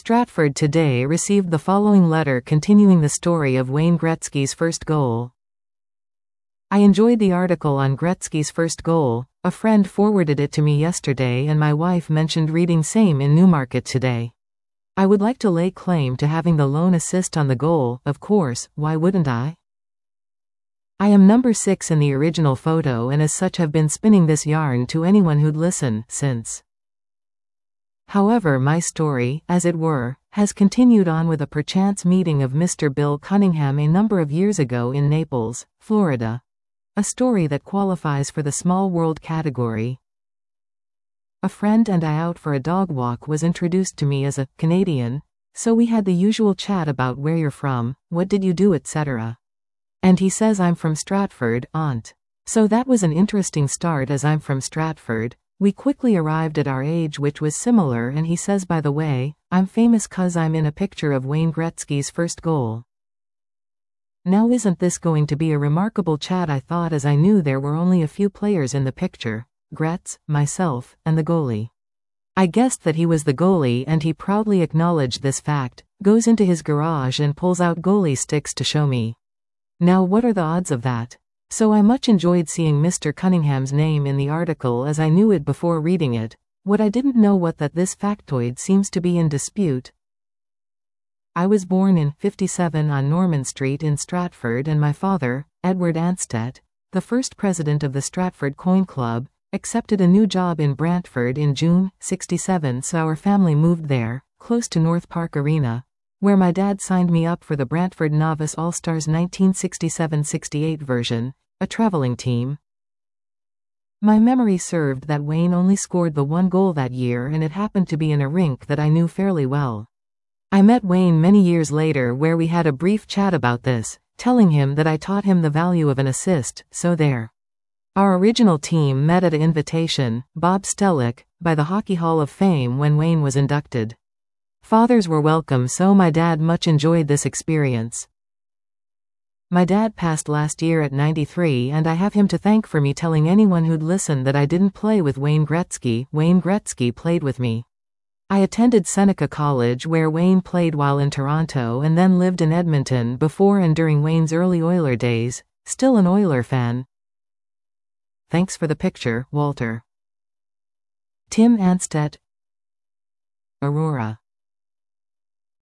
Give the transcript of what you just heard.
Stratford Today received the following letter continuing the story of Wayne Gretzky's first goal. I enjoyed the article on Gretzky's first goal. A friend forwarded it to me yesterday and my wife mentioned reading same in Newmarket today. I would like to lay claim to having the lone assist on the goal, of course, why wouldn't I? I am number 6 in the original photo and as such have been spinning this yarn to anyone who'd listen, since. However, my story, as it were, has continued on with a perchance meeting of Mr. Bill Cunningham a number of years ago in Naples, Florida. A story that qualifies for the small world category. A friend and I out for a dog walk was introduced to me as a Canadian, so we had the usual chat about where you're from, what did you do, etc. And he says I'm from Stratford, aunt. So that was an interesting start as I'm from Stratford. We quickly arrived at our age which was similar and he says, by the way, I'm famous 'cause I'm in a picture of Wayne Gretzky's first goal. Now isn't this going to be a remarkable chat, I thought, as I knew there were only a few players in the picture, Gretz, myself, and the goalie. I guessed that he was the goalie and he proudly acknowledged this fact, goes into his garage and pulls out goalie sticks to show me. Now what are the odds of that? So I much enjoyed seeing Mr. Cunningham's name in the article as I knew it before reading it. What I didn't know was that this factoid seems to be in dispute. I was born in 57 on Norman Street in Stratford and my father, Edward Anstett, the first president of the Stratford Coin Club, accepted a new job in Brantford in June 67, so our family moved there, close to North Park Arena, where my dad signed me up for the Brantford Novice All-Stars 1967-68 version, a traveling team. My memory served that Wayne only scored the one goal that year and it happened to be in a rink that I knew fairly well. I met Wayne many years later where we had a brief chat about this, telling him that I taught him the value of an assist, so there. Our original team met at an invitation, Bob Stellick, by the Hockey Hall of Fame when Wayne was inducted. Fathers were welcome, so my dad much enjoyed this experience. My dad passed last year at 93 and I have him to thank for me telling anyone who'd listen that I didn't play with Wayne Gretzky. Wayne Gretzky played with me. I attended Seneca College where Wayne played while in Toronto and then lived in Edmonton before and during Wayne's early Oiler days, still an Oiler fan. Thanks for the picture, Walter. Tim Anstett, Aurora.